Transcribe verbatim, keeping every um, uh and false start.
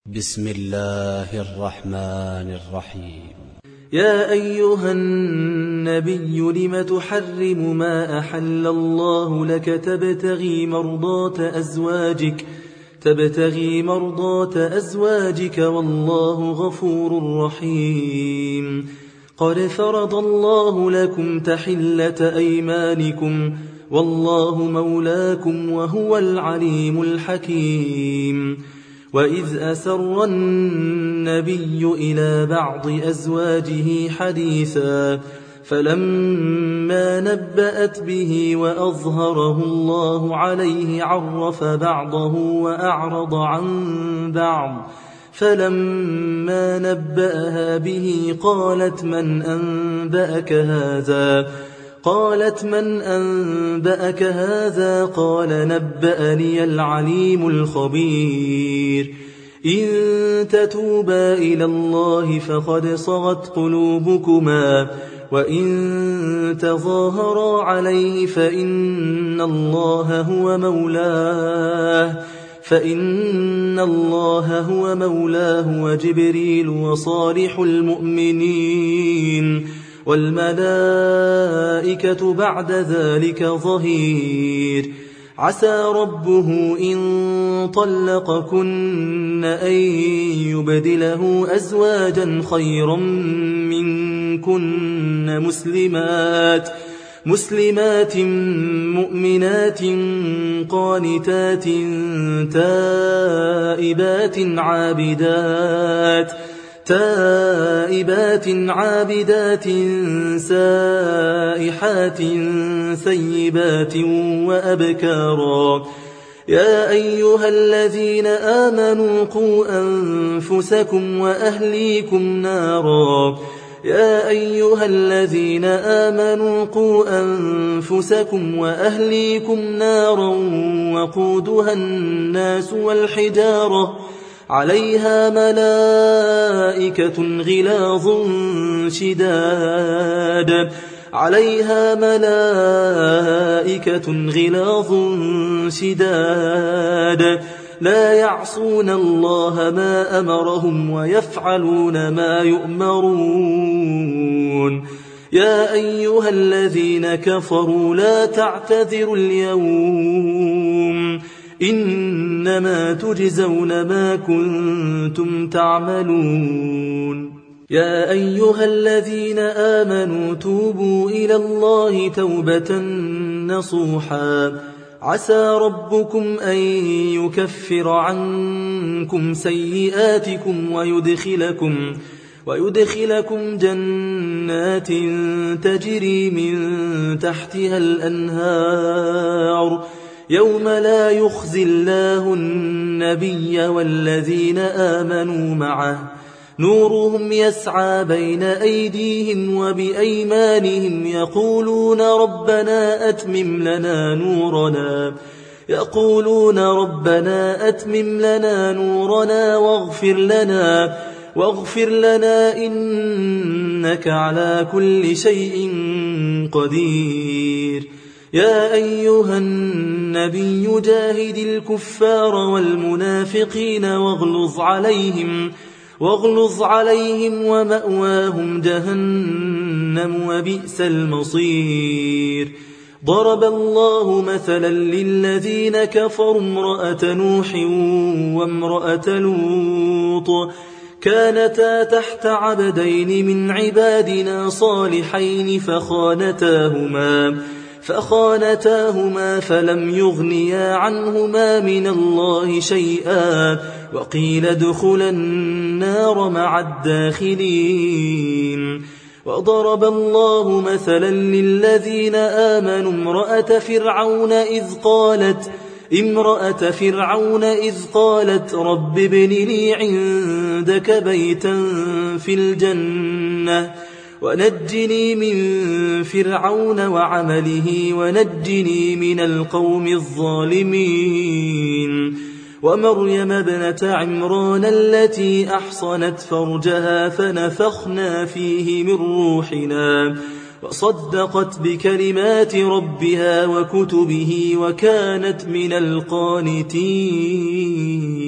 بسم الله الرحمن الرحيم. يا أيها النبي لم تحرم ما أحل الله لك تبتغي مرضات أزواجك تبتغي مرضات أزواجك والله غفور رحيم. قد فرض الله لكم تحلة أيمانكم والله مولاكم وهو العليم الحكيم. وإذ أسر النبي إلى بعض أزواجه حديثا فلما نبأت به وأظهره الله عليه عرف بعضه وأعرض عن بعض فلما نبأها به قالت من أنبأك هذا قالت من أنبأك هذا قال نبأني العليم الخبير. إن تتوبا إلى الله فقد صغت قلوبكما وإن تظاهرا عليه فإن الله هو مولاه فإن الله هو مولاه وجبريل وصالح المؤمنين والملائكة بعد ذلك ظهير. عسى ربه إن طلقكن أن يبدله أزواجا خيرا منكن مسلمات مسلمات مؤمنات قانتات تائبات عابدات تائبات عابدات سائحات ثيبات وأبكارا. يا أيها الذين آمنوا قوا أنفسكم وأهليكم نارا يا أيها الذين آمنوا قوا أنفسكم وأهليكم نارا وقودها الناس والحجارة عليها ملائكة غلاظ شداد عليها ملائكة غلاظ شداد لا يعصون الله ما أمرهم ويفعلون ما يؤمرون. يا أيها الذين كفروا لا تعتذروا اليوم إنما تجزون ما كنتم تعملون. يا أيها الذين آمنوا توبوا إلى الله توبة نصوحا عسى ربكم أن يكفر عنكم سيئاتكم ويدخلكم ويدخلكم جنات تجري من تحتها الأنهار يوم لا يخزي الله النبي والذين آمنوا معه نورهم يسعى بين أيديهم وبأيمانهم يقولون ربنا أتمم لنا نورنا يقولون ربنا أتمم لنا نورنا واغفر لنا واغفر لنا إنك على كل شيء قدير. يا أيها النبي جاهد الكفار والمنافقين واغلظ عليهم واغلظ عليهم ومأواهم جهنم وبئس المصير. ضرب الله مثلا للذين كفروا امرأة نوح وامرأة لوط كانتا تحت عبدين من عبادنا صالحين فخانتاهما فخانتاهما فلم يغنيا عنهما من الله شيئا وقيل ادخلا النار مع الداخلين. وضرب الله مثلا للذين آمنوا امرأة فرعون إذ قالت امرأة فرعون إذ قالت رب ابن لي عندك بيتا في الجنة ونجني من فرعون وعمله ونجني من القوم الظالمين. ومريم ابنة عمران التي أحصنت فرجها فنفخنا فيه من روحنا وصدقت بكلمات ربها وكتبه وكانت من القانتين.